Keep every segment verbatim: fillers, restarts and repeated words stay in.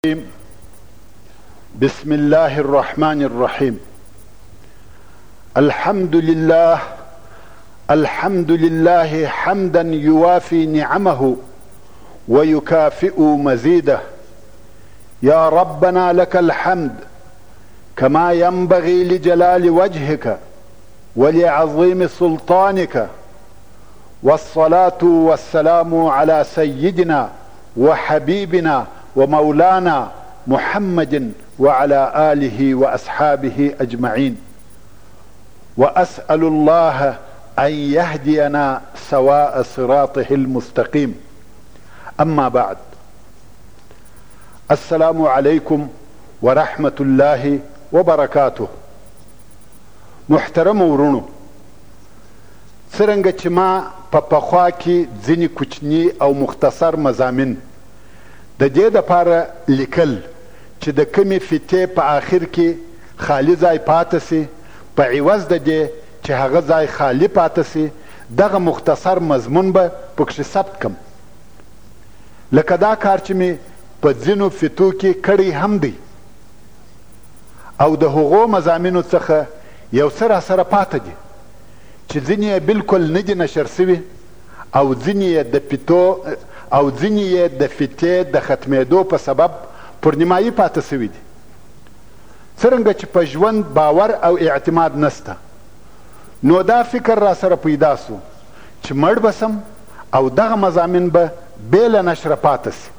بسم الله الرحمن الرحيم. الحمد لله الحمد لله حمدا يوافي نعمه ويكافئ مزيده. يا ربنا لك الحمد كما ينبغي لجلال وجهك ولعظيم سلطانك، والصلاة والسلام على سيدنا وحبيبنا ومولانا محمد وعلى آله وأصحابه أجمعين، وأسأل الله أن يهدينا سواء صراطه المستقيم. أما بعد، السلام عليكم ورحمة الله وبركاته. محترم ورونو، څرنګه چې ما په پخوا کې ځینې کوچني او مختصر مضامین د دې دپاره لیکل چې د کمې فتې په آخر کې خالی ځای پاته سي، په عوض د دې چې هغه ځای خالی پاته سي، دغه مختصر مضمون به پکښې ثبت کم. لکه دا کار چې مې په ځینو فتو کې کړی هم دی، او د هغو مضامینو څخه یو څه راسره پاته دي چې ځینې یې بلکل نه دي نشر سوي، او ځینې یې د فتو او ځینې یې د فتې د ختمېدو په سبب پر نیمایي پاته سوي دي. څرنګه چې په ژوند باور او اعتماد نسته، نو دا فکر را سره پیدا سو چې مړ به سم او دغه مضامین به بې له نشره پاته سي.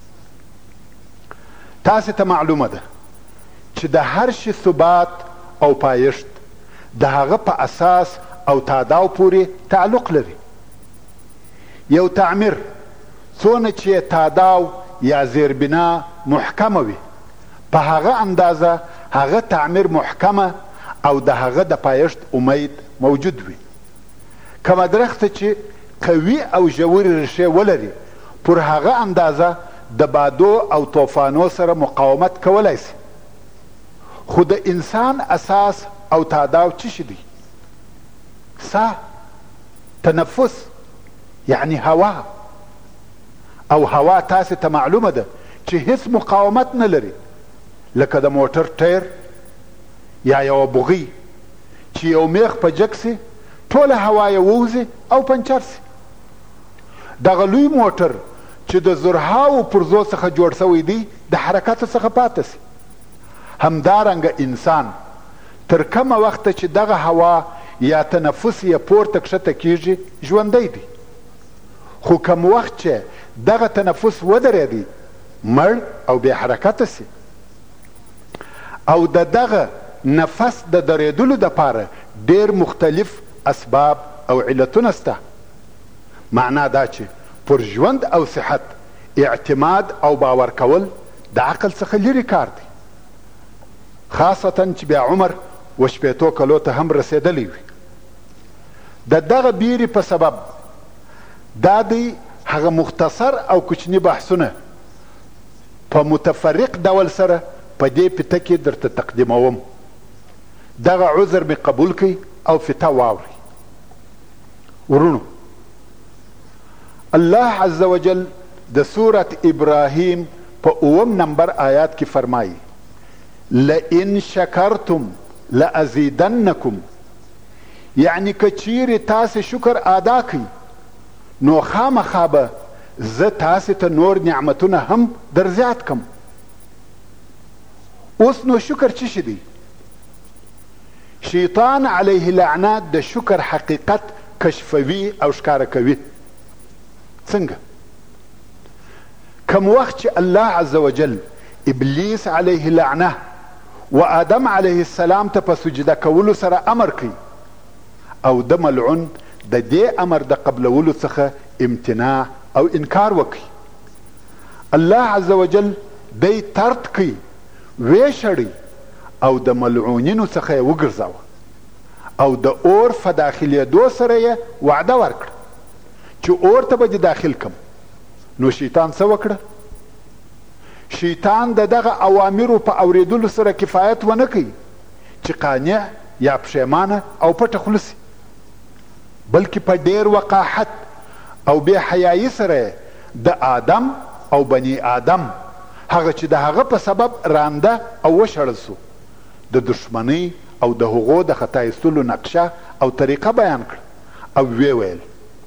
تاسې ته معلومه ده چې د هر شي ثبات او پایښت د هغه په اساس او تاداو پورې تعلق لري. یو تعمیر څونه چې تاداو یا زیربنا محکمه وي، په هغه اندازه هغه تعمیر محکمه او د هغه د پایښت امید موجود وي. کومه درخته چې قوي او ژورې ریښې ولري، پر هغه اندازه د بادو او طوفانو سره مقاومت کولی سي. خو د انسان اساس او تاداو څه شي دی؟ سا، تنفس، یعنی هوا. او هوا تاسې ته معلومه ده چې هیڅ مقاومت نه لري، لکه د موټر ټیر یا یوه بوغي چې یو میخ په جک سي، ټوله هوا یې ووځي او پنچر سي. دغه لوی موټر چې د زرهاو پرزو څخه جوړ سوی دی، د حرکاتو څخه پاته سي. همدارنګه انسان تر کومه وخته چې دغه هوا یا تنفس یې پورته کښته کیږي، ژوندی دی. خو کم وخت چې دغه تنفس ودرېدی، مړ او بې حرکته سي. او د دغه نفس د درېدلو دپاره ډېر مختلف اسباب او علتونه سته. معنا دا چې پر ژوند او صحت اعتماد او باور کول د عقل څخه لرې کار دی، خاصتا چې بیا عمر و شپېتو کلو ته هم رسېدلی وي. د دغه بیرې په سبب دا دی هغه مختصر او کوچني بحثونه په متفرق ډول سره په دې فته کې درته تقدیموم. دغه عذر مې قبول کړئ او فته واورئ. ورونو، الله عز وجل د سورت ابراهیم په اووم نمبر آیات کې فرمایي: لئن شکرتم لازیدنکم، یعنی که چیرې تاسې شکر ادا کړئ، نو خامخا به زه تاسې ته نور نعمتونه هم در زیات کم. اوس نو شکر څه شي دی؟ شیطان علیه لعنه د شکر حقیقت کشفوي او ښکاره کوي. څنګه؟ کم وخت چې الله عز وجل ابلیس علیه لعنه و آدم علیه السلام ته په سجده کولو سره امر کوي، او د ملعون د دې امر د قبلولو څخه امتناع او انکار وکړي، الله عز وجل دی طرد کوي، ویشړي، او د ملعونینو څخه یې وګرځاوه، او د اور په داخلېدو سره یې وعده ورکړه چې اور ته به دې داخل کم. نو شیطان څه وکړه؟ شیطان د دغه اوامرو په اورېدلو سره کفایت ونه کوي چې قانع یا پښیمانه او پټه خوله سي، بلکې په ډېر وقاحت او بې حیایي سره د آدم او بني آدم هغه چې د هغه په سبب رانده او وشړل سو د دشمنۍ او د هغو د خطا ایستلو نقشه او طریقه بیان کړه او ویې ویل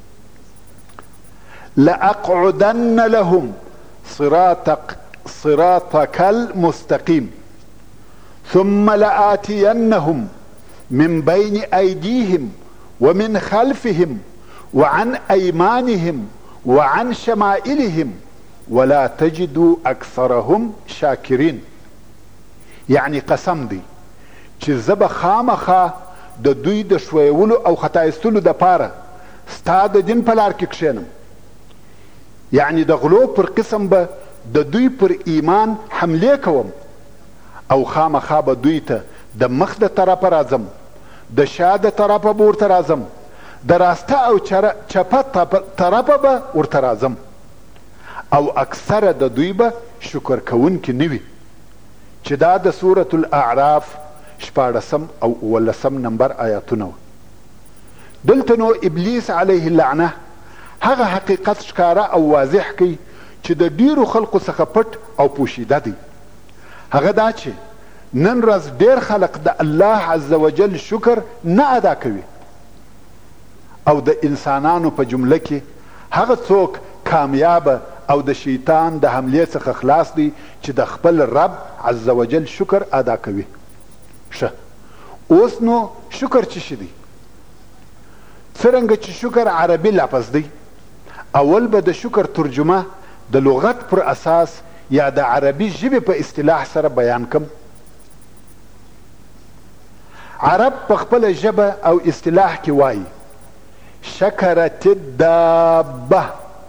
لأقعدن لهم صراطك صراطك المستقيم ثم لآتينهم من بين أيديهم ومن خلفهم وعن أيمانهم وعن شمائلهم ولا تجدوا أكثرهم شاكرين. یعنی قسم دی چې زه به خامخا د دوی د ښویولو او خطا ایستلو دپاره ستا د دین په لار کې کښېنم. یعنی د غلو پر قسم به د دوی پر ایمان حملې کوم او خامخا به دوی ته د مخ د طرفه راځم، د شا د طرفه به ورته راځم، د راسته او چپه طرفه به ورته راځم او اکثره د دوی به شکر کوونکي نه وي. چې دا د سورة الاعراف شپاړسم او اوولسم نمبر آیاتونه وه. دلته نو ابلیس علیه اللعنه هغه حقیقت ښکاره او واضح کوي چې د ډیرو خلقو څخه پټ او پوشیده دی. هغه دا چې نن ورځ ډیر خلق د الله عز وجل شکر نه ادا کوي او د انسانانو په جمله کې هغه څوک کامیابه او د شیطان د حملې څخه خلاص دی چې د خپل رب عز وجل شکر ادا کوي. ښه اوس نو شکر څه شی دی؟ څرنګه چې شکر عربي لفظ دی، اول به د شکر ترجمه د لغت پر اساس یا د عربي ژبې په اصطلاح سره بیان کم. عرب په خپله ژبه او اصطلاح کې وایي شکرت الدابه،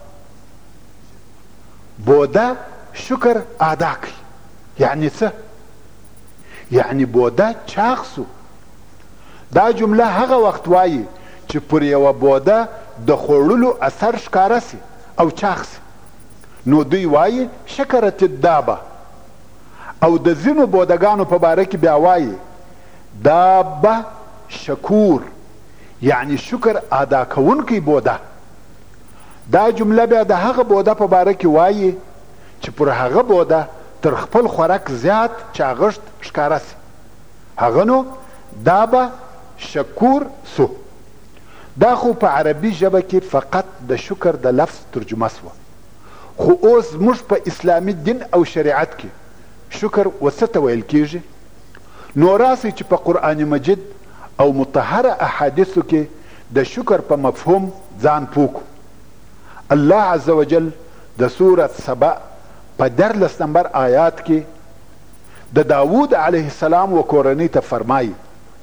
بوده شکر ادا کوي. یعنی څه؟ یعنی بوده چاغ سو. دا جمله هغه وخت وایي چې پر یوه بوده د خوړلو اثر ښکاره سي او چاغ سي، نو دوی وایي شکرت الدابه. او د ځینو بودګانو په باره کې بیا وایي دابه شکور، یعنی شکر ادا کوونکی بوده. دا جمله بیا د هغه بوده په باره کې وایي چې پر هغه بوده تر خپل خوراک زیات چاغښت ښکاره سي، هغه نو دابه شکور سو. دا خو په عربي ژبه کې فقط د شکر د لفظ ترجمه سوه. خو اوس موږ په اسلامي دین او شریعت کې شکر وڅه ته ویل کیږي؟ نو راسئ چې په قرآن مجید او مطهره احادیثو کې د شکر په مفهوم ځان پوکو. الله عز وجل د سورت سبا په درلس نمبر آیات کې د داود علیه السلام و کورنۍ ته فرمایي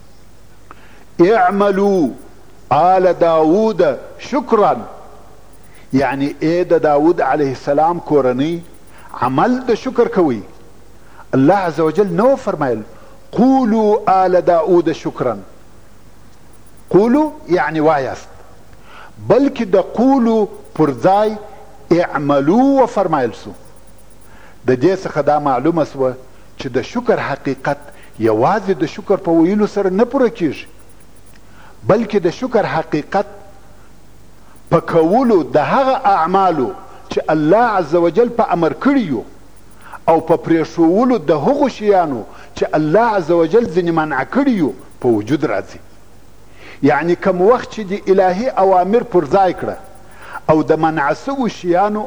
اعملوا آل داود شکرا، یعنی ای د داود علیه السلام کورنۍ عمل د شکر کوي. الله عز وجل نو فرمایل قولوا آل داود شکرا، قولو یعنی وایست، بلکې د قولو پر ځای اعملو و فرمایل سو. د دې څخه دا معلومه سوه چې د شکر حقیقت یوازې د شکر په ویلو سره نه پوره کیږي، بلکې د شکر حقیقت په کولو د هغه اعمالو چې الله عز وجل په امر کړي او په پرېښولو د هغو شیانو چې الله عز وجل ځینې منع کړي په وجود راځي. یعنی کم وخت چې د الهي اوامر پر ځای کړه او د منع سوو شیانو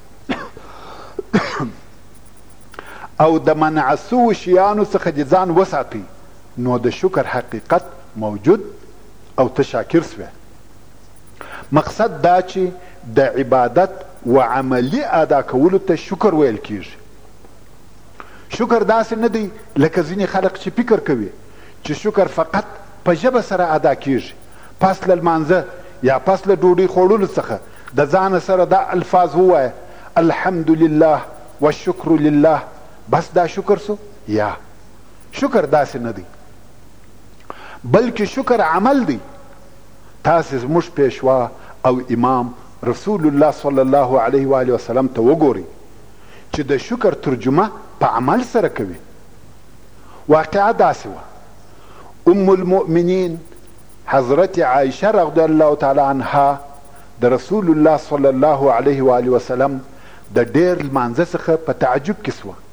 او د منع سوو شیانو څخه د ځان وساتئ، نو د شکر حقیقت موجود او ته شاکر سوې. مقصد دا چې د عبادت و عملی ادا کولو ته شکر ویل کیږي. شکر داسې نه دی لکه ځینې خلق چې فکر کوي چې شکر فقط په ژبه سره ادا کیږي، پس له لمانځه یا پس له ډوډۍ خوړلو څخه د ځان سره دا الفاظ ووایه الحمد لله والشکر لله، بس دا شکر سو؟ یا شکر داسې نه دی، بلکې شکر عمل دی. تاسې زموږ پیشوا او امام رسول الله صلی الله علیه و آله وسلم ته وګورئ چې د شکر ترجمه په عمل سره کوي. واقعه داسې وه، ام المؤمنین حضرت عایشه رضی الله تعالی عنها د رسول الله صلی الله علیه و آله وسلم د ډیر لمانځه څخه په تعجب کې سوه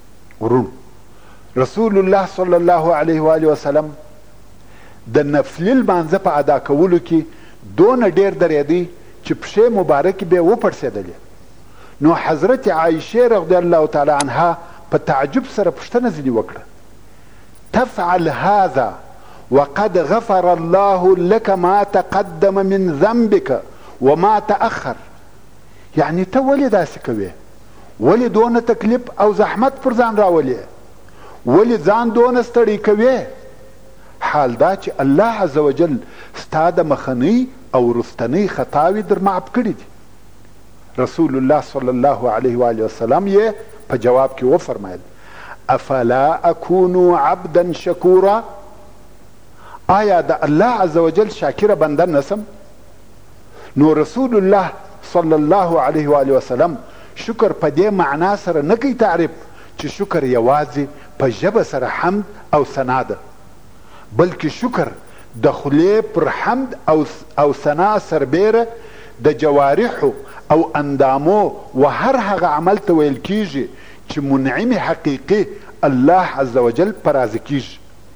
ورونو رسول الله صلی الله علیه و آله وسلم د نفلي لمانځه په ادا کولو کې دونه ډیر درېدی چې پښې مبارکې به وپړسېدلې. نو حضرت عایشه رضی الله تعالی عنها په تعجب سره پوښتنه ځینې وکړه: تفعل هذا وقد غفر الله لك ما تقدم من ذنبك وما تأخر. یعنی ته ولې داسې کوې؟ ولې دونه تکلیف او زحمت پر ځان راولې؟ ولې ځان دونه ستړی کوې؟ حال دا چې الله عز وجل ستا د مخنی او وروستنۍ خطاوې در معاف کړي دي. رسول الله صلی الله علیه و آله وسلم یې په جواب کې وفرمایل: افلا اکونو عبدا شکورا؟ آیا د الله عز وجل شاکره بنده نسم؟ نو رسول الله صلی الله علیه و آله وسلم شکر په دې معنا سره نه کوي تعریف چې شکر یوازې په ژبه سره حمد او ثنا ده، بلکې شکر د خولې پر حمد او او ثنا سربیره د جوارحو او اندامو و هر هغه عمل ته ویل کیږي چې منعم حقیقي الله عز وجل په راضي کیږي.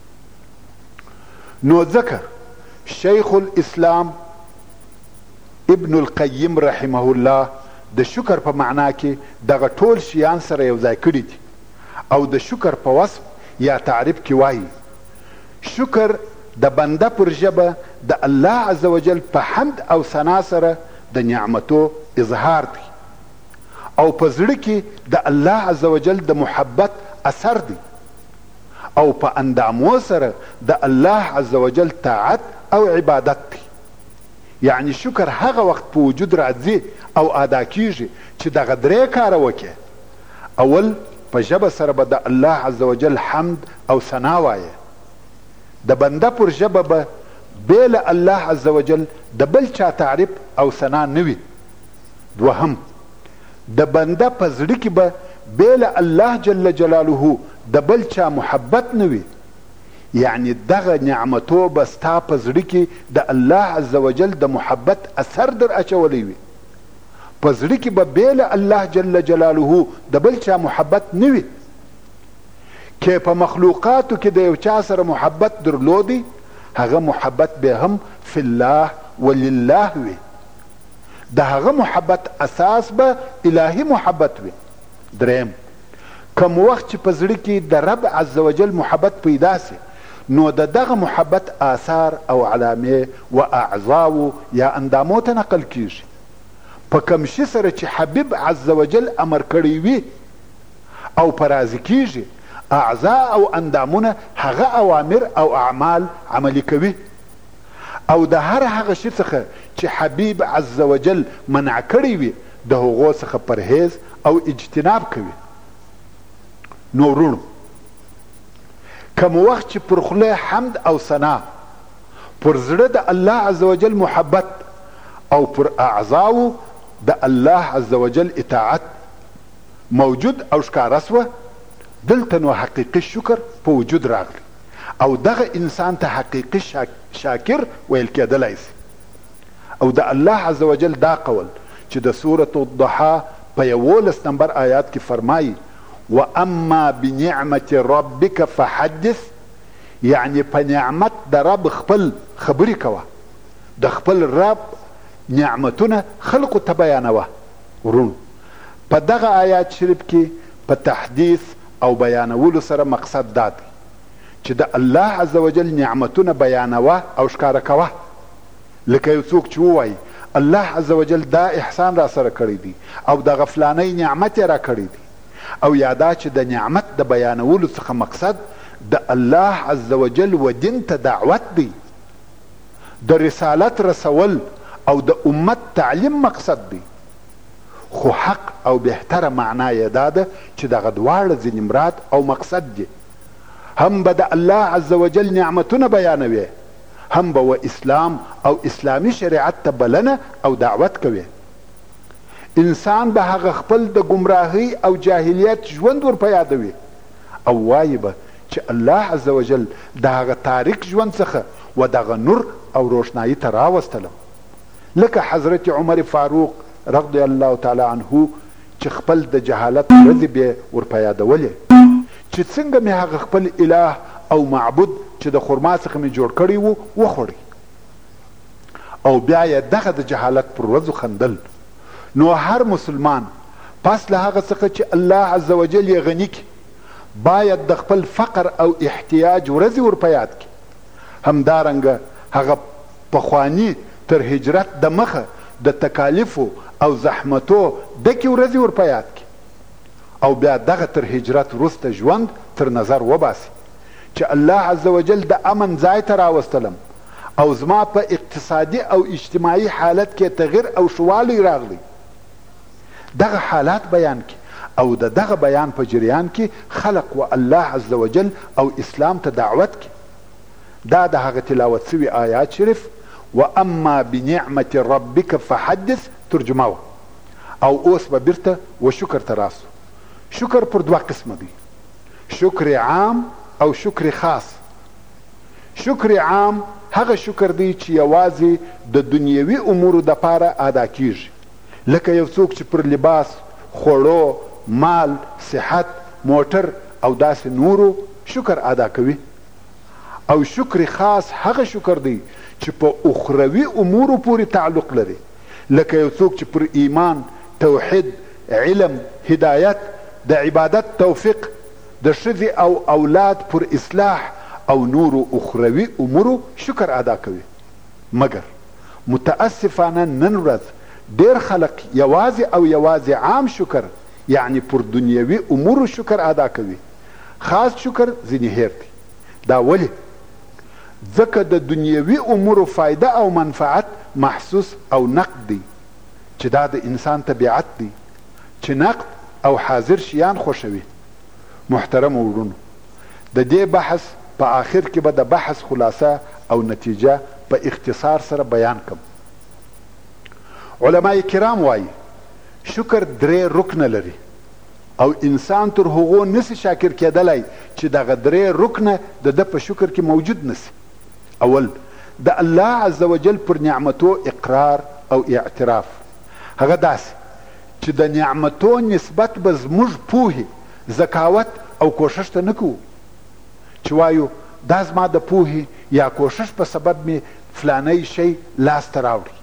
نو ځکه شیخ الاسلام ابن القیم رحمه الله د شکر په معنا کې دغه ټول شیان سره یو ځای کړي دي او د شکر په وصف یا تعریف کې وایي: شکر د بنده پر ژبه د الله عز وجل په حمد او ثنا سره د نعمتو اظهار دی او په زړه کې د الله عز وجل د محبت اثر دی او په اندامو سره د الله عز وجل طاعت او عبادت دی. یعنی شکر هغه وخت په وجود راځي او ادا کیږي چې دغه درې کاره وکړي: اول په ژبه سره به د الله عز وجل حمد او ثنا وایه، د بنده پر ژبه به بېله الله عز وجل د بل چا تعریف او ثنا نه وي. دوهم د بنده په زړه کې به بېله الله جل جلاله د بل چا محبت نه وي. یعنی دغه نعمتو به ستا په زړه کې د الله عز وجل د محبت اثر در اچولی وي. په زړه کې به بېله الله جل جلاله د بل چا محبت نه وي. که په مخلوقاتو کې د یو چا سره محبت درلودی، هغه محبت به هم فی الله ولله وي. د هغه محبت اساس به الهی محبت وي. دریم کم وخت چې په زړه کې د رب عز وجل محبت پیدا سي، نو د دغه محبت آثار او علامې و اعضاو یا اندامو ته نقل کیږي. په کم شي سره چې حبیب عز وجل امر کړی وي او په راضي کیږي، اعضا او اندامونه هغه اوامر او اعمال عملی کوي او د هر هغه شي څخه چې حبیب عز وجل منع کړی وي د هغو څخه پرهیز او اجتناب کوي. نو ورونو کم وخت چې پر خوله حمد او ثنا، پر زړه د الله عز وجل محبت او پر اعضاو د الله عز وجل اطاعت موجود او ښکاره سوه، دلته نو حقیقي شکر په وجود راغلی او دغه انسان ته حقیقي شاکر ویل کېدلی سي. او د الله عز وجل دا قول چې د سورة الضحا په یولس نمبر آیات کې فرمایي: واما بنعمت ربک فحدث، یعنی په نعمت د رب خپل خبرې کوه، د خپل رب نعمتونه خلقو ته بیانوه. ورونو په دغه آیات شریف کې په تحدیث او بیانولو سره مقصد دا دی چې د الله عز وجل نعمتونه بیانوه او ښکاره کوه. لکه یو څوک چې ووایي الله عز وجل دا احسان را سره کړی دی او د غفلانۍ نعمت یې را کړی دی، او یادا چې د نعمت د بیانولو څخه مقصد د الله عز وجل و دین ته دعوت دی، د رسالت رسول او د امت تعلیم مقصد دی. خو حق او بهتره معنا یې دا ده چې دغه دواړه ځینې مراد او مقصد دی. هم به د الله عز وجل نعمتونه بیانوي، هم به و اسلام او اسلامی شریعت ته بلنه او دعوت کوي. انسان به هغه خپل د گمراهی او جاهلیت ژوند ور په یادوي او وایي به چې الله عز وجل د هغه تاریک ژوند څخه و دغه نور او روشنایی ته راوستلم. لکه حضرت عمر فاروق رضی الله تعالی عنه چې خپل د جهالت ورځې به ور په یادولې چې څنګه مې هغه خپل اله او معبود چې د خرما څخه مې جوړ کړی و وخوړی. او بیا یې دغه د جهالت پر ورځو خندل. نو هر مسلمان پس له هغه څخه چې الله عز وجل یې غني کړي باید د خپل فقر او احتیاج ورځې ور په یاد کړي. همدارنګه هغه پخواني تر هجرت د مخه د تکالیفو او زحمتو ډکې ورځې ور په یاد کړي او بیا دغه تر هجرت وروسته ژوند تر نظر وباسي چې الله عز وجل د امن ځای ته راوستلم او زما په اقتصادي او اجتماعي حالت کې تغییر او شوالی راغلی. دغه حالات بیان کی او د دغه بیان په جریان کې خلق و الله عز وجل او اسلام ته دعوت کی. دا د هغه تلاوت سوي آیات شریف و اما بنعمت ربک فحدث ترجمه و. او اوس به بیرته و شکر ته راسو. شکر پر دوه قسمه دی، شکر عام او شکر خاص. شکر عام هغه شکر دی چې یوازې د دنیوي امورو دپاره ادا کیږي، لکه یو څوک چې پر لباس، خوړو، مال، صحت، موټر او داسې نورو شکر ادا کوي. او شکر خاص هغه شکر دی چې په اخروي امورو پورې تعلق لري، لکه یو څوک چې پر ایمان، توحید، علم، هدایت، د عبادت توفیق، د ښځې او اولاد پر اصلاح او نورو اخروي امورو شکر ادا کوي. مګر متاسفانه نن ورځ ډیر خلق یوازې او یوازې عام شکر یعنی پر دنیوي امورو شکر ادا کوي، خاص شکر ځینې هیر دی. دا ولې؟ ځکه د دنیوي امورو فایده او منفعت محسوس او نقد دی چې دا د انسان طبیعت دی چې نقد او حاضر شیان خوښوي. محترم ورونو، د دې بحث په آخر کې به د بحث خلاصه او نتیجه په اختصار سره بیان کم. علماء کرام وایي شکر درې رکنه لري او انسان تر هغو نسی شاکر کېدلی چې دغه درې رکنه د ده په شکر کې موجود نسی. اول، د الله عز وجل پر نعمتو اقرار او اعتراف. هغه داسې چې د نعمتو نسبت به زموږ پوهې، ذکاوت او کوښښ ته نه کوو چې وایو دا زما د پوهې یا کوښښ په سبب مې فلانی شی لاسته راوړي،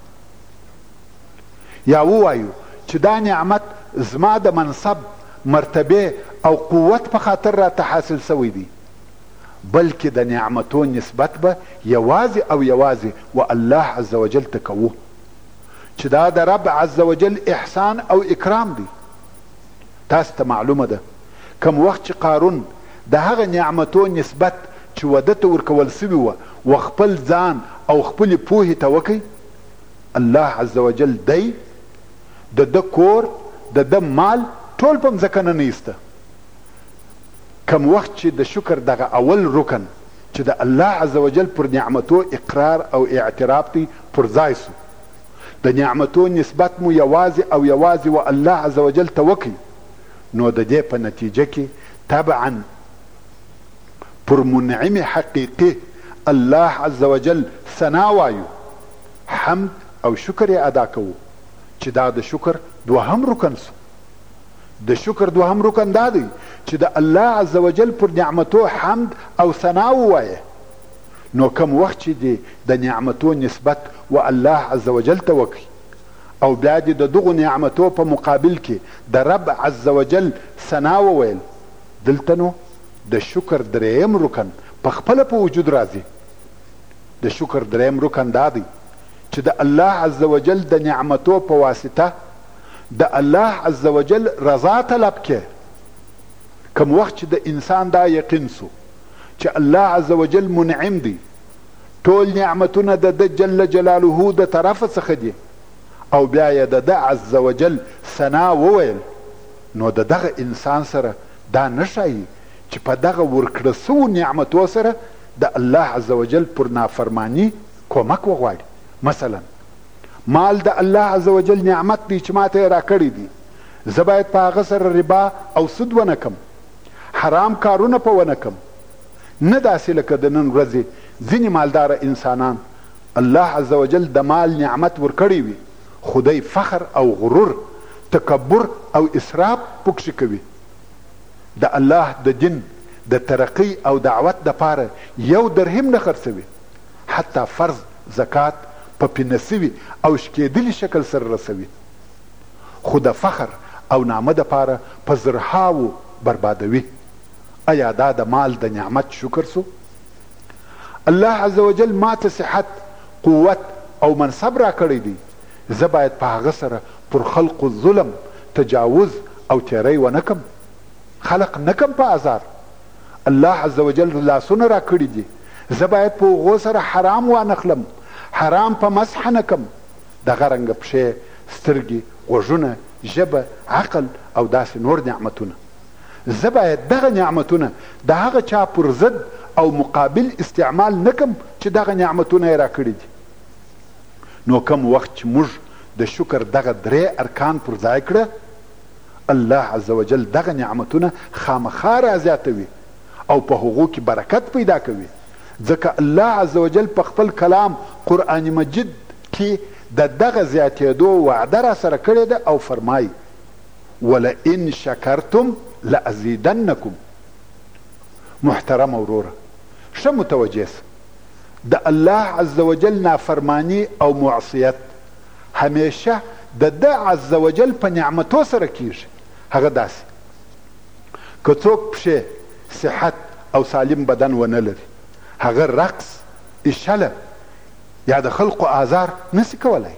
یا ووایو چې دا نعمت زما د منصب، مرتبه او قوت په خاطر راته حاصل سوی دی، بلکې د نعمتو نسبت به یوازې او یوازې و الله عز وجل ته کوو چې دا د رب عز وجل احسان او اکرام دی. تاسو ته معلومه ده کم وخت چې قارون د هغه نعمتو نسبت چې وده ته ورکول سوي وه و خپل ځان او خپلې پوهې ته وکړي، الله عز وجل دی د ده کور، د ده مال ټول په مځکه نه ایسته. کم وخت چې د شکر دغه اول رکن چې د الله عز وجل پر نعمتو اقرار او اعتراف دی پر ځای سو، د نعمتو نسبت مو یوازې او یوازې و الله عز وجل ته وکړي، نو د دې په نتیجه کې طبعا پر منعم حقیقي الله عز وجل ثنا وایو، حمد او شکر یې ادا کوو چې دا د شکر دوهم رکن سو. د شکر دوهم رکن دا دی چې د الله عز وجل پر نعمتو حمد او ثنا ووایه. نو کم وخت چې دی د نعمتو نسبت و الله عز وجل ته وکړي او بیا دې د دغو نعمتو په مقابل کې د رب عز وجل ثنا وویل، دلته نو د شکر دریم رکن په خپله په وجود راځي. د شکر دریم رکن دا دی چې د الله عز وجل د نعمتو په واسطه د الله عز وجل رضا طلب کې. کم وخت چې د انسان دا یقین سو چې الله عز وجل منعم دی، ټول نعمتونه د ده جل جلاله د طرفه څخه دي، او بیا یې د ده عز وجل ثنا وویل، نو د دغه انسان سره دا نه ښایي چې په دغه ورکړه سوو نعمتو سره د الله عز وجل پر نافرمانی کومک وغواړي. مثلا مال د الله عز وجل نعمت دی چې ماته یې راکړی دی، زه باید په هغه سره ربا او سود ونه کم، حرام کارونه په ونه کم. نه داسې لکه د نن ورځې ځینې مالداره انسانان الله عز وجل د مال نعمت ورکړی وي، خدای فخر او غرور، تکبر او اسراف پکښې کوي. د الله د دین د ترقی او دعوت دپاره یو درهم نه خرڅوي، حتی فرض زکات په پینه سوي او شکېدلي شکل سره رسوي، خو د فخر او نامه دپاره په زرهاوو بربادوي. ایا دا د مال د نعمت شکر سو؟ الله عز وجل ما ته صحت، قوت او منصب را کړی دی، زه باید په هغه سره پر خلقو ظلم، تجاوز او تیری ونه کم، خلق نه کم په ازار. الله عز وجل لاسونه را کړي دي، زه باید په هغو سره حرام وانخلم، حرام په مسح نه کم. دغه رنګه پښې، سترګې، غوږونه، ژبه، عقل او داسې نور نعمتونه. زه باید دغه نعمتونه د هغه چا پر ضد او مقابل استعمال نکم چې دغه نعمتونه یې را کړي دي. نو کم وخت چې موږ د شکر دغه درې ارکان پر ځای کړه، الله عز وجل دغه نعمتونه خامخا را زیاتوي او په هغو کې برکت پیدا کوي. ځکه الله عز وجل په خپل کلام قرآن مجید کې د دغه زیاتېدو وعده را سره کړې ده او فرمایي ولئن شکرتم لازیدنکم. محترم وروره، ښه متوجه سه، د الله عز وجل نافرمانی او معصیت همیشه د ده عز وجل په نعمتو سره کیږي. هغه داسې که څوک پښې، صحت او سالم بدن ونه لري، هغه رقص، اشله یا د خلقو آزار نسی کولای.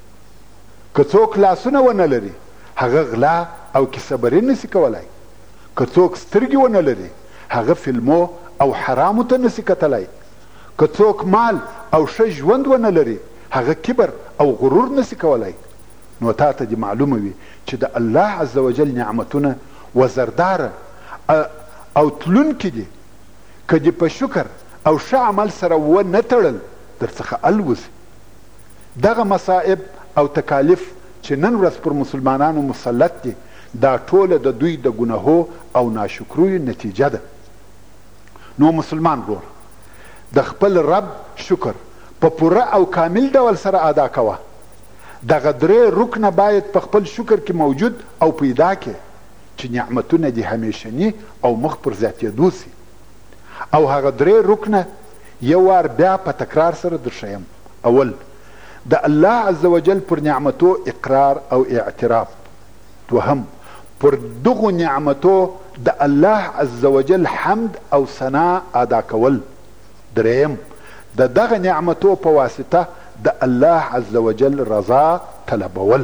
که څوک لاسونه ونه لري، هغه غلا او کیسهبري نسی کولای. که څوک سترګې ونه لري، هغه فلمو او حرامو ته نسی کتلی. که څوک مال او ښه ژوند ونه لري، هغه کبر او غرور نسی کولای. نو تا ته دې معلومه وي چې د الله عز وجل نعمتونه وزرداره او تلونکي دي. که دې په شکر او ښه عمل سره ونه تړل، درڅخه الوزي. دغه مصائب او تکالیف چې نن ورځ پر مسلمانانو مسلط دي، دا ټوله د دوی د ګناهو او ناشکریو نتیجه ده. نو مسلمان ورور، د خپل رب شکر په پوره او کامل ډول سره ادا کوه. دغه درې رکنه باید په خپل شکر کې موجود او پیدا کې چې نعمتونه دي همیشني او مخ پر زیاتېدو سي. او هغه درې رکنه یو وار بیا په تکرار سره درښیم. اول، د الله عز وجل پر نعمتو اقرار او اعتراف. دوهم، پر دغو نعمتو د الله عز وجل حمد او ثنا ادا کول. دریم، د دغه نعمتو په واسطه د الله عز وجل رضا طلبول.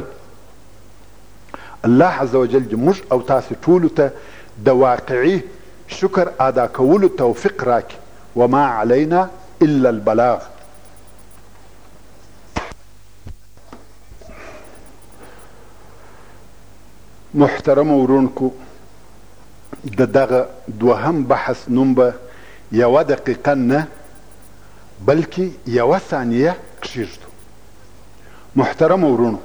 الله عز وجل دې موږ او تاسې ټولو ته د واقعي شکر ادا کولو توفیق راکړي. وما علینا الا البلاغ. محترم ورونکو، د دغه دوهم بحث نوم به یوه دقیقه نه بلکې یوه ثانیه کښیږدو. محترم ورونو،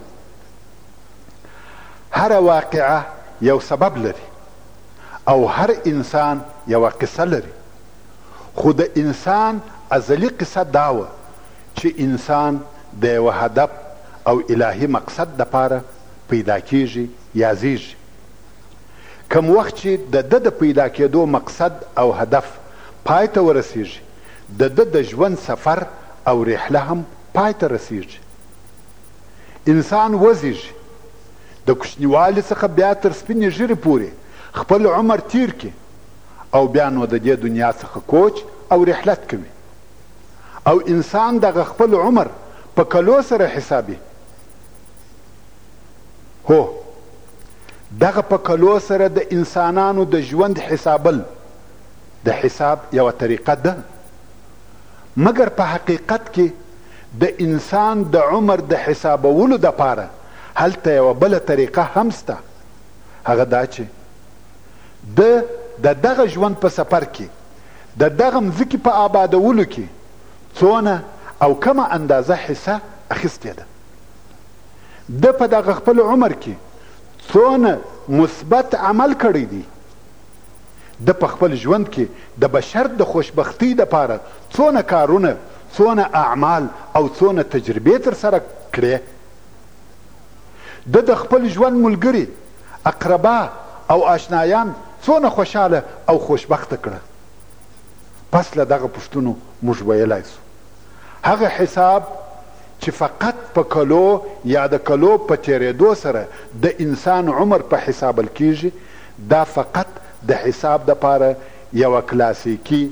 هر واقعه یو سبب لري او هر انسان یوه قصه لري. خو د انسان ازلي قصه دا وه چې انسان د یوه هدف او الهي مقصد دپاره پیدا کیږي یا زیږي. کم وخت چې د ده د پیدا کېدو مقصد او هدف پای ته ورسیږي، د ده د ژوند سفر او رحله هم پای ته رسیږي. انسان وزیږي، د کوچنیوالي څخه بیا تر سپینې ږیرې پورې خپل عمر تیر کړي او بیا نو د دې دنیا څخه کوچ او رحلت کوي. او انسان دغه خپل عمر په کلو سره حسابي. هو، دغه په کلو سره د انسانانو د ژوند حسابل د حساب یوه طریقه ده. مګر په حقیقت کې د انسان د عمر د حسابولو دپاره هلته یوه بله طریقه هم سته. هغه دا چې د د دغه ژوند په سفر کې د دغه مځکې په آبادولو کې څونه او کمه اندازه حصه اخیستې ده. د په دغه خپل عمر کې څونه مثبت عمل کړی دی. د په خپل ژوند کې د بشر د خوشبختۍ دپاره څونه کارونه، څونه اعمال او څونه تجربې تر سره کړې. د د خپل ژوند ملګري، اقربا او آشنایان څونه خوشحاله او خوشبخته کړه. پس له دغه پوښتنو موږ ویلی سو هغه حساب چې فقط په کلو یا د کلو په تیرېدو سره د انسان عمر په حسابل کیږي، دا فقط د حساب دپاره یوه کلاسیکي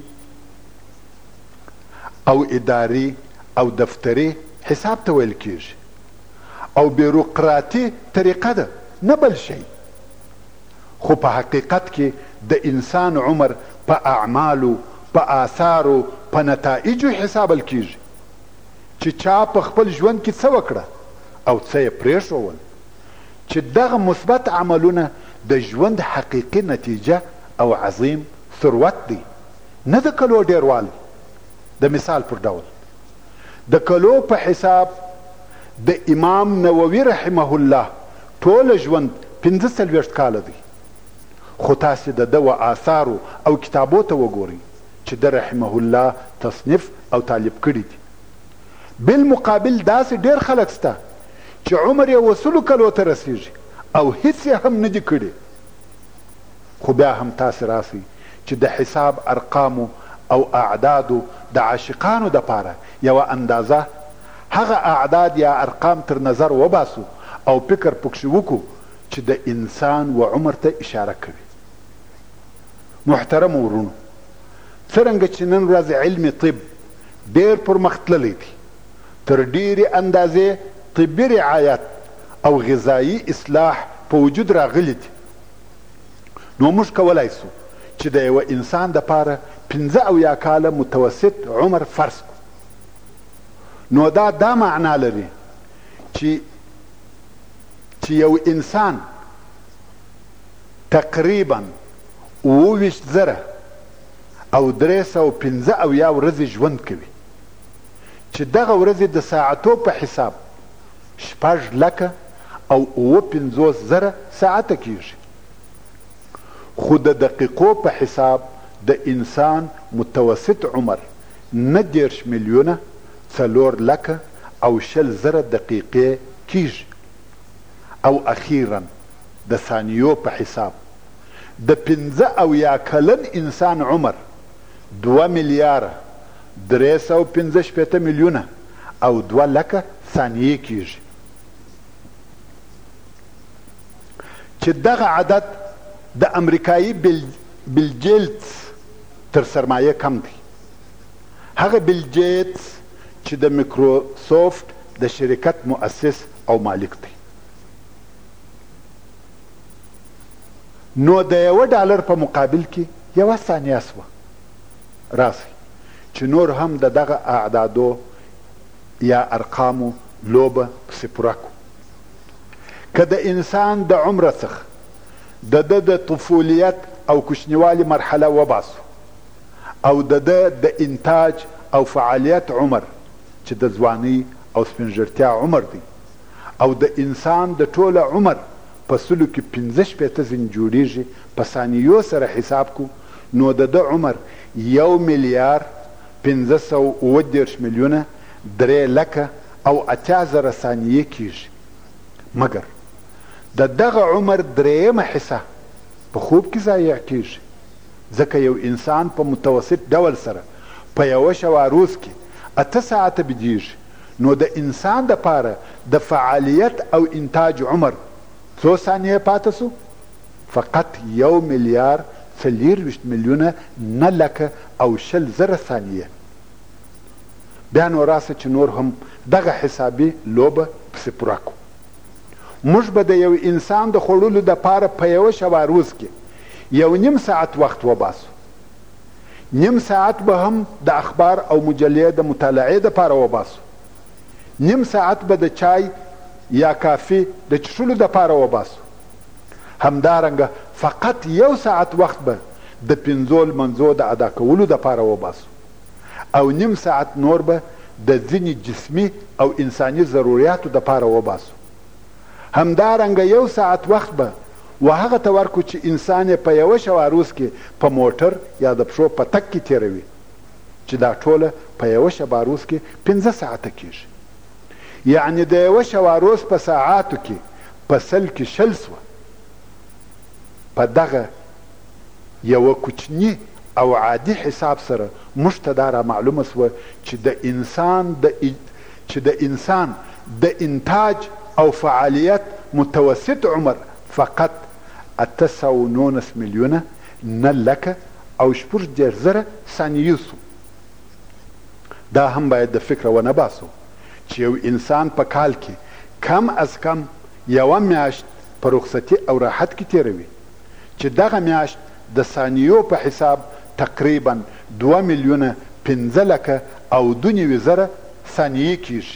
او اداري او دفتري حساب ته ویل کیږي او بیروقراطي طریقه ده، نه بل شی. خو په حقیقت کې د انسان عمر په اعمالو، په آثارو، په نتایجو حسابل کیږي چې چا په خپل ژوند کې څه وکړه او څه یې پرېښول، چې دغه مثبت عملونه د ژوند حقیقي نتیجه او عظیم ثروت دی، نه د کلو ډیروالی. د مثال پر ډول د کلو په حساب د امام نووي رحمه الله ټوله ژوند پنځه څلوېښت کاله دی. خو تاسې د ده و آثارو او کتابو ته وګورئ چې د رحمه الله تصنیف او تالیف کړي دي. بالمقابل داسې ډېر خلک شته چې عمر یې وسلو کلو ته رسیږي او هیڅ یې هم نه دي کړي. خو بیا هم تاسې راسئ چې د حساب ارقامو او اعدادو د عاشقانو دپاره یوه اندازه هغه اعداد یا ارقام تر نظر وباسو او فکر پکښې وکړو چې د انسان و عمر ته اشاره کوي. محترم ورونو، څرنګه چې نن ورځ علم طب ډېر پرمختللی دی، تر ډېرې اندازې طبي رعایت او غذایي اصلاح په وجود راغلی دي، نو موږ کولی سو چې د یوه انسان دپاره پنځه اویا کاله متوسط عمر فرض کړو. نو دا دا معنا لري چې چې یو انسان تقریبا اووه ویشت زره او درې سوه پنځه اویا ورځې ژوند کوي، چې دغه ورځې د ساعتو په حساب شپږ لکه او اووه پنځوس زره ساعته کیږي. خو د دقیقو په حساب د انسان متوسط عمر نه دېرش میلیونه څلور لکه او شل زره دقیقې کیږي. او اخیرا د ثانیو په حساب د پنځه اویا کلن انسان عمر دوه میلیاره درې سوه پنځه شپېته میلیونه او دوه لکه ثانیې کیږي، چې دغه عدد د امریکایي بیل بیل جیټس تر سرمایه کم دی. هغه بیل جیټس چې د میکروسافت د شرکت مؤسس او مالک دی. نو د یوه ډالر په مقابل کې یوه ثانیه سوه. راسئ چې نور هم د دغه اعدادو یا ارقامو لوبه پسې پوره کړو. که د انسان د عمره څخه د ده د طفولیت او کوچنیوالي مرحله وباسو او د ده د انتاج او فعالیت عمر چې د ځوانۍ او سپینږیرتیا عمر دی او د انسان د ټوله عمر په سلو کې پنځه شپېته ځینې جوړیږي، په ثانیو سره حساب کو نو د ده عمر یو میلیار پنځه سوه اووه دېرش میلیونه درې لکه او اتیا زره ثانیې کیږي. مګر د دغه عمر درېیمه حصه په خوب کې ضایع کیږي، ځکه یو انسان په متوسط ډول سره په یوه شوه روز کې اته ساعته بیدېږي، نو د انسان دپاره د فعالیت او انتاج عمر څو ثانیې پاته سو؟ فقط یو میلیار څلېرویشت میلیونه نه لکه او شل زره ثانیې. بیا نو راسه چې نور هم دغه حسابي لوبه پسې پوره کړو. موږ به د یو انسان د خوړلو دپاره په یوه شوه روز کې یو نیم ساعت وخت وباسو. نیم ساعت به هم د اخبار او مجلې د مطالعې دپاره وباسو. نیم ساعت به د چای یا کافي د چښلو دپاره وباسو. همدارنګه فقط یو ساعت وخت به د پنځو لمنځو د ادا کولو دپاره وباسو او نیم ساعت نور به د ځینې جسمي او انساني ضروریاتو دپاره وباسو. همدارنګه یو ساعت وخت به و هغه ته ورکو چې انسان یې په یوه شوه روز کې په موټر یا د پښو په تګ کې تېروي، چې دا ټوله په یوه شبه روز کې پنځه ساعته کیږي. یعنې د یوه شوه روز په ساعاتو کې په سل کې شل سوه. په دغه یوه کوچني او عادي حساب سره موږ ته دا را معلومه سوه چې د انسان د چې د انسان د انتاج او فعالیت متوسط عمر فقط اته سوه نولس میلیونه نه لکه او شپږ دېرش زره ثانیې سو. دا هم باید د فکره ونه باسو چې یو انسان په کال کې کم از کم یوه میاشت په رخصتي او راحت کې تیروي چې دغه میاشت د ثانیو په حساب تقریبا دوه میلیونه پنځه لکه او دوه نوي زره ثانیې کیږي.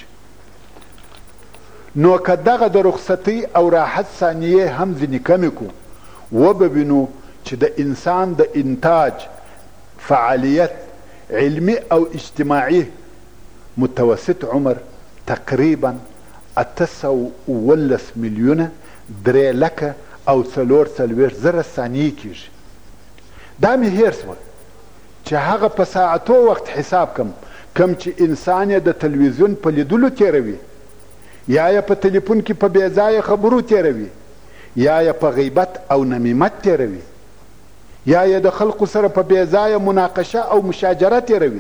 نو که دغه د رخصتۍ او راحت ثانیې هم ځینې کمې کړو وبوینو چې د انسان د انتاج فعالیت علمي او اجتماعي متوسط عمر تقریبا اته سوه اوولس میلیونه درې لکه او څلور څلوېښت زره ثانیې کیږي. دا مې هیر سوه چې هغه په ساعتو وخت حساب کم کم چې انسان یې د تلویزیون په لیدلو تیروي یا یې په تلیفون کې په بې ځایه خبرو تیروي یا یې په غیبت او نمیمت تیروي یا یې د خلقو سره په بې ځایه مناقشه او مشاجره تیروي،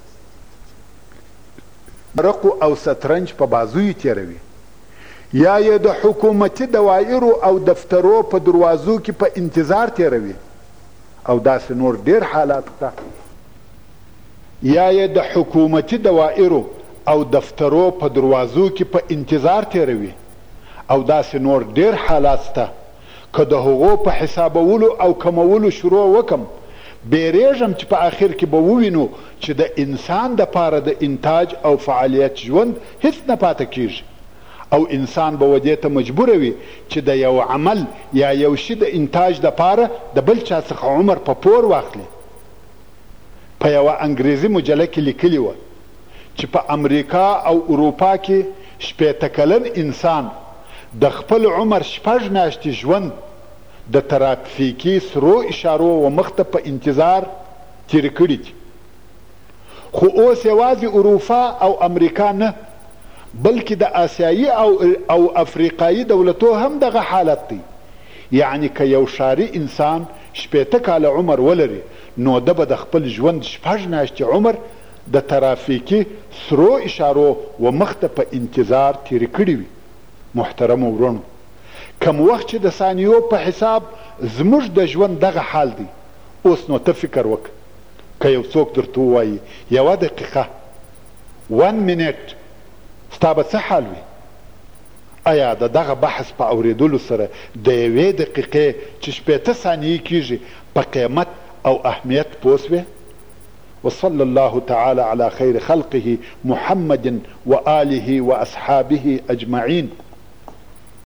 رقو او سترنج په بازوی تیروي یا یې د حکومتي دوایرو او دفترو په دروازو کې په انتظار تیروي او داسې نور ډیر حالات ته یا یې د حکومتي دوایرو او دفترو په دروازو کې په انتظار تیروي او داسې نور ډیر حالات ته که د هغو په حسابولو او کمولو شروع وکم بیریږم چې په آخر کې به ووینو چې د انسان دپاره د انتاج او فعالیت ژوند هیڅ نه پاته کیږي او انسان به ودې ته مجبوره وي چې د یو عمل یا یو شي د انتاج دپاره د بل چا څخه عمر په پور واخلي. په یوه انګریزي مجله کې لیکلي وه چې په امریکا او اروپا کې شپېته کلن انسان د خپل عمر شپږ میاشتې ژوند د ترافیکي سرو اشارو و مخته په انتظار تیرې کړي دي. خو اوس یوازې اروپا او امریکا نه بلکې د آسیایي او, او افریقایي دولتو هم دغه حالت دی. یعنی که یو ښاري انسان شپېته کاله عمر ولري نو ده به د خپل ژوند شپږ میاشتې عمر د ترافیکي سرو اشارو و مخته په انتظار تیرې کړي وي. محترم ورونو، کم وخت چې د ثانیو په حساب زموږ د ژوند دغه حال دی اوس نو ته فکر وکړه که یو څوک درته ووایي یوه دقیقه ون منټ ستا به څه حال وي؟ آیا د دغه بحث په اورېدلو سره د یوې دقیقې چې شپېته ثانیې کیږي په قیمت او اهمیت پوه سوې؟ وصلى الله تعالى على خير خلقه محمد وآله وأصحابه أجمعين.